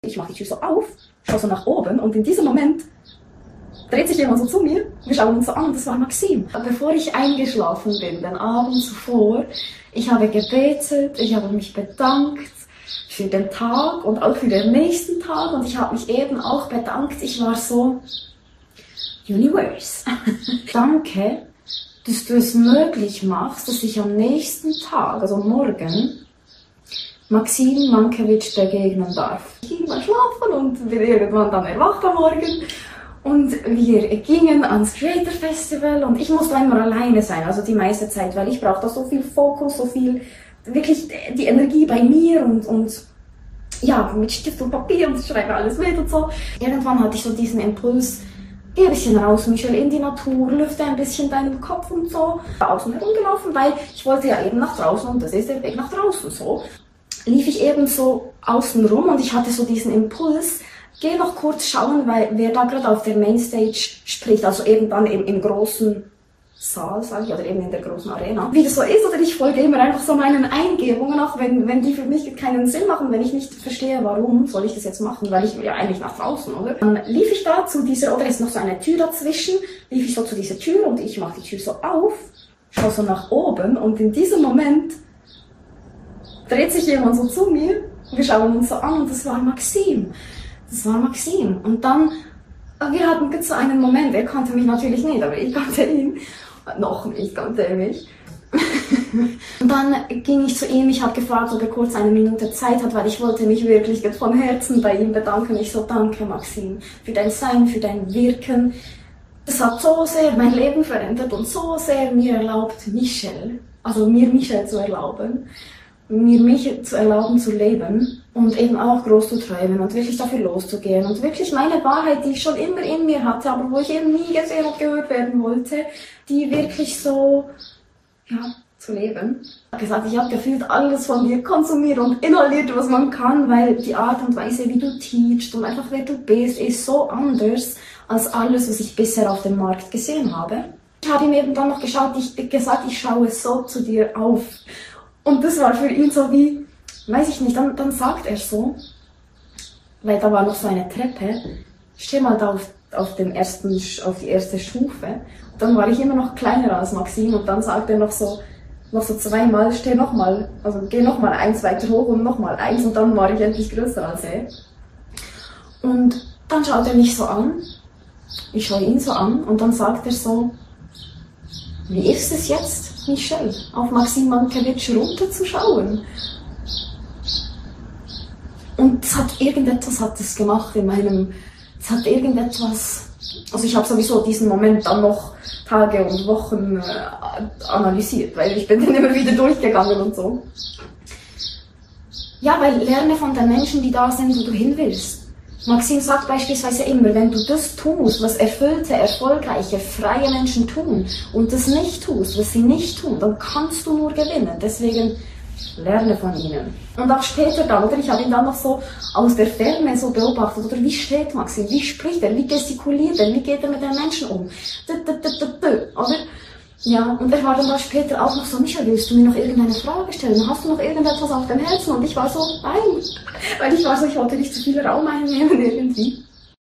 Ich mache die Tür so auf, schaue so nach oben und in diesem Moment dreht sich jemand so zu mir. Wir schauen uns so an und das war Maxim. Bevor ich eingeschlafen bin, den Abend zuvor, ich habe gebetet, ich habe mich bedankt für den Tag und auch für den nächsten Tag und ich habe mich eben auch bedankt. Ich war so, Universe, danke, dass du es möglich machst, dass ich am nächsten Tag, also morgen, Maxim Mankiewicz begegnen darf. Ich ging mal schlafen und bin irgendwann dann erwacht am Morgen und wir gingen ans Creator Festival und ich musste immer alleine sein, also die meiste Zeit, weil ich brauchte so viel Fokus, so viel, wirklich die Energie bei mir und ja, mit Stift und Papier und ich schreibe alles mit und so. Irgendwann hatte ich so diesen Impuls, geh ein bisschen raus, Michelle, in die Natur, lüfte ein bisschen deinen Kopf und so. Außen herumgelaufen, weil ich wollte ja eben nach draußen und das ist der Weg nach draußen so. Lief ich eben so außen rum und ich hatte so diesen Impuls, geh noch kurz schauen, wer da gerade auf der Mainstage spricht, also eben dann im großen Saal, sage ich, oder eben in der großen Arena. Wie das so ist, oder ich folge immer einfach so meinen Eingebungen, auch wenn die für mich keinen Sinn machen, wenn ich nicht verstehe, warum soll ich das jetzt machen, weil ich will ja eigentlich nach draußen, oder? Dann lief ich da zu dieser, oder ist noch so eine Tür dazwischen, lief ich so zu dieser Tür und ich mache die Tür so auf, schaue so nach oben und in diesem Moment dreht sich jemand so zu mir, wir schauen uns so an und das war Maxim. Das war Maxim. Und dann, wir hatten so einen Moment, er kannte mich natürlich nicht, aber ich kannte ihn. Noch nicht kannte er mich. Und dann ging ich zu ihm, ich habe gefragt, ob er kurz eine Minute Zeit hat, weil ich wollte mich wirklich von Herzen bei ihm bedanken. Ich so, danke Maxim, für dein Sein, für dein Wirken. Das hat so sehr mein Leben verändert und so sehr mir erlaubt, Michelle zu erlauben, mich zu erlauben zu leben und eben auch groß zu träumen und wirklich dafür loszugehen und wirklich meine Wahrheit, die ich schon immer in mir hatte, aber wo ich eben nie gesehen und gehört werden wollte, die wirklich so, ja, zu leben. Ich habe gesagt, ich habe gefühlt alles von dir konsumiert und inhaliert, was man kann, weil die Art und Weise, wie du teachst und einfach wer du bist, ist so anders als alles, was ich bisher auf dem Markt gesehen habe. Ich habe ihm eben dann noch gesagt, ich schaue so zu dir auf. Und das war für ihn so wie, weiß ich nicht, dann sagt er so, weil da war noch so eine Treppe, steh mal da auf die erste Stufe. Und dann war ich immer noch kleiner als Maxim und dann sagt er noch so zweimal, steh nochmal, also geh nochmal eins weiter hoch und nochmal eins und dann war ich endlich größer als er. Und dann schaut er mich so an, ich schaue ihn so an und dann sagt er so, wie ist es jetzt, Michelle, auf Maxim Mankiewicz runterzuschauen? Und irgendetwas hat es gemacht in meinem, also ich habe sowieso diesen Moment dann noch Tage und Wochen analysiert, weil ich bin dann immer wieder durchgegangen und so. Ja, weil lerne von den Menschen, die da sind, wo du hin willst. Maxim sagt beispielsweise immer, wenn du das tust, was erfüllte, erfolgreiche, freie Menschen tun und das nicht tust, was sie nicht tun, dann kannst du nur gewinnen. Deswegen lerne von ihnen. Und auch später dann, oder? Ich habe ihn dann noch so aus der Ferne so beobachtet, oder wie steht Maxim, wie spricht er, wie gestikuliert er, wie geht er mit den Menschen um, oder? Ja, und er war dann später auch noch so, Michael, willst du mir noch irgendeine Frage stellen? Hast du noch irgendetwas auf dem Herzen? Und ich war so, nein, weil ich wollte nicht zu viel Raum einnehmen irgendwie.